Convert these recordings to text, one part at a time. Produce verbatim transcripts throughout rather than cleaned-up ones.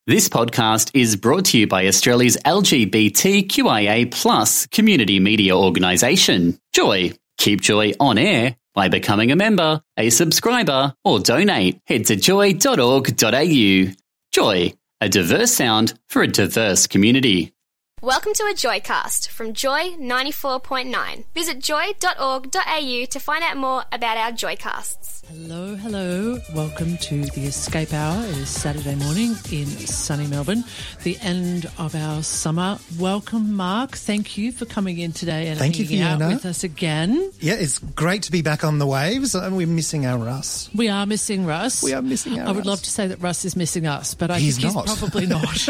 This podcast is brought to you by Australia's L G B T Q I A plus community media organisation, Joy. Keep Joy on air by becoming a member, a subscriber, or donate. Head to joy dot org dot a u. Joy, a diverse sound for a diverse community. Welcome to a Joycast from Joy ninety-four point nine. Visit joy dot org dot a u to find out more about our Joycasts. Hello, hello. Welcome to the Escape Hour. It is Saturday morning in sunny Melbourne, the end of our summer. Welcome, Mark. Thank you for coming in today and Thank you, hanging out Fiona. with us again. Yeah, it's great to be back on the waves, and we're missing our Russ. We are missing Russ. We are missing our I would Russ. love to say that Russ is missing us, but I He's think not. he's probably not.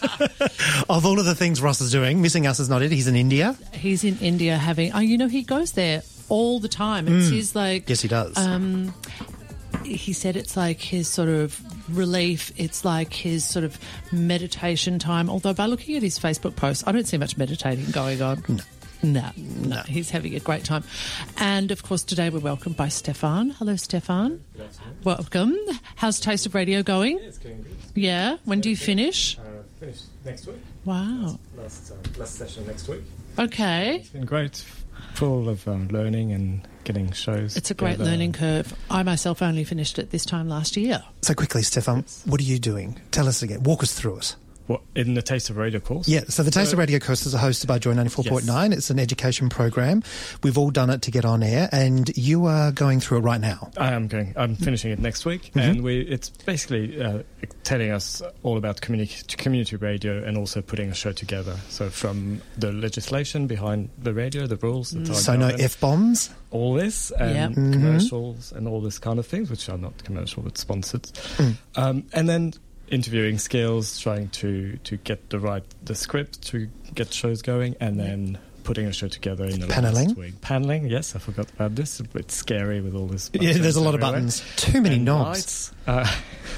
Of all of the things Ross is doing, missing us is not it. He's in India. He's in India having... Oh, you know, he goes there all the time. It's Mm. his, like... Yes, he does. Um, he said it's like his sort of relief. It's like his sort of meditation time. Although by looking at his Facebook posts, I don't see much meditating going on. No. No, no, he's having a great time. And, of course, today we're welcomed by Stefan. Hello, Stefan. Welcome. How's Taste of Radio going? Yeah, it's going good. Yeah? When do you finish? Uh, finish next week. Wow. Last, uh, last session next week. Okay. It's been great. Full of um, learning and getting shows. It's a great together. learning curve. I myself only finished it this time last year. So quickly, Stefan, what are you doing? Tell us again. Walk us through it. What, in the Taste of Radio course? Yeah, so the Taste So- of Radio courses are hosted by Joy ninety-four point nine. Yes. It's an education program. We've all done it to get on air, and you are going through it right now. I am going. I'm finishing it next week, Mhm. and we. It's basically uh, telling us all about communi- community radio and also putting a show together. So from the legislation behind the radio, the rules, that are So no govern F-bombs? all this and Yep. Mhm. commercials and all this kind of things, which are not commercial but sponsored. Mm. Um, and then interviewing skills, trying to, to get the right the script to get shows going, and then putting a show together in the Panelling. last week. Paneling, yes, I forgot about this. It's a bit scary with all this. Yeah, there's a lot of everywhere. buttons. Too many And knobs. lights. Uh,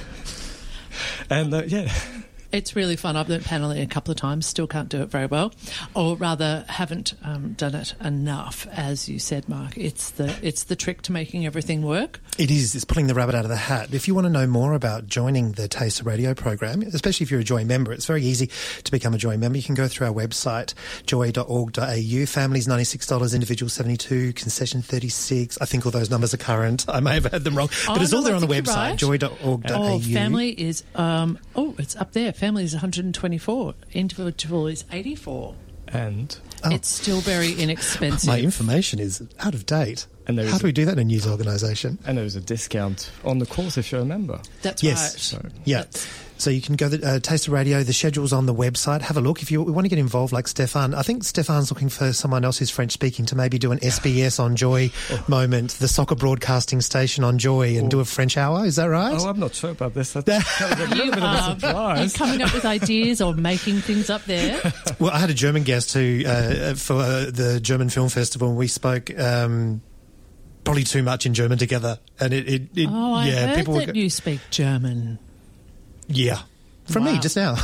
and uh, yeah. It's really fun. I've learnt paneling a couple of times, still can't do it very well, or rather haven't um, done it enough, as you said, Mark. It's the it's the trick to making everything work. It is. It's pulling the rabbit out of the hat. If you want to know more about joining the Taste of Radio program, especially if you're a Joy member, it's very easy to become a Joy member. You can go through our website, joy dot org dot a u. Families ninety-six dollars, individual seventy-two dollars, concession thirty-six dollars. I think all those numbers are current. I may have had them wrong. But Oh, it's all no, there I on the think you're website, right. joy dot org dot a u. Oh, family is, um, oh, it's up there. Family is one hundred twenty-four. Individual is eighty-four. And Oh. It's still very inexpensive. My information is out of date. And there How is do we do that in a news organisation? and there's a discount on the course if you're a member. That's Yes. right. So Yeah. That's- So you can go to uh, Taste of Radio. The schedule's on the website. Have a look. If you want to get involved like Stefan, I think Stefan's looking for someone else who's French speaking to maybe do an S B S on Joy moment, the soccer broadcasting station on Joy, and do a French hour. Is that right? Oh, I'm not sure about this. That's, that was a little bit of a Um, you're surprise. coming up with ideas or making things up there. Well, I had a German guest who, uh, for uh, the German Film Festival, and we spoke um, probably too much in German together. And it, it, it Oh, I yeah, heard people were that go- you speak German. Yeah. From me Wow. just now.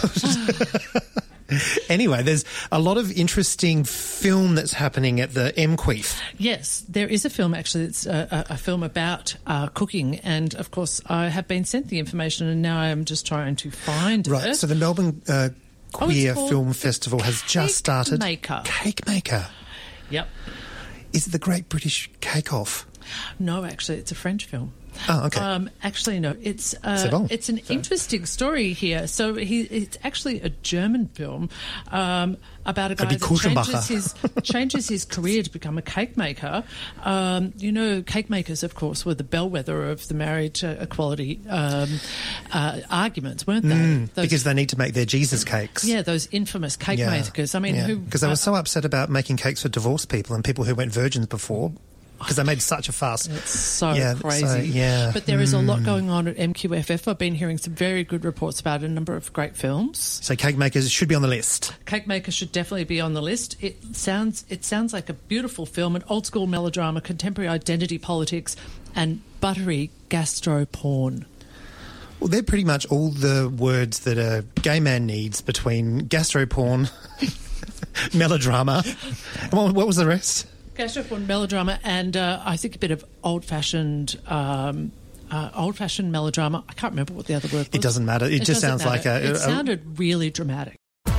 Anyway, there's a lot of interesting film that's happening at the M Q I F. Yes, there is a film actually. It's a, a, a film about uh, cooking, and of course, I have been sent the information, and now I am just trying to find Right, it. so the Melbourne uh, Oh, it's Queer called Film Festival has Cake just started. Maker. Cake Maker. Yep. Is it the Great British Cake Off? No, actually, it's a French film. Oh, okay. Um, actually, no. It's uh, C'est bon. it's an interesting story here. So he, it's actually a German film um, about a guy Maybe that changes Kuchenbacher. his changes his career to become a cake maker. Um, you know, cake makers, of course, were the bellwether of the marriage uh, equality um, uh, arguments, weren't they? Mm, Those- because they need to make their Jesus cakes. yeah, those infamous cake Yeah. makers. I mean, Yeah. who? Because they uh, were so upset about making cakes for divorced people and people who went virgins before. Because they made such a fuss. It's so Yeah, crazy. so, yeah. But there is a lot going on at M Q F F. I've been hearing some very good reports about a number of great films. So Cake Makers should be on the list. Cake Maker should definitely be on the list. It sounds it sounds like a beautiful film, an old school melodrama, contemporary identity politics, and buttery gastro porn. Well, they're pretty much all the words that a gay man needs between gastroporn, melodrama. What, what was the rest? Gastro porn, melodrama, and uh, I think a bit of old fashioned um, uh, old-fashioned melodrama. I can't remember what the other word was. It doesn't matter. It, It just doesn't sounds matter. like a... It a- sounded really dramatic.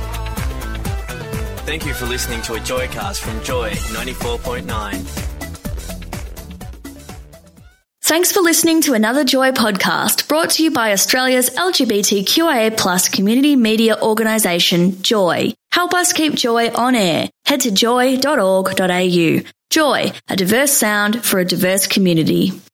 Thank you for listening to a Joycast from Joy ninety-four point nine. Thanks for listening to another Joy podcast brought to you by Australia's L G B T Q I A plus community media organisation, Joy. Help us keep Joy on air. Head to joy dot org dot a u. Joy, a diverse sound for a diverse community.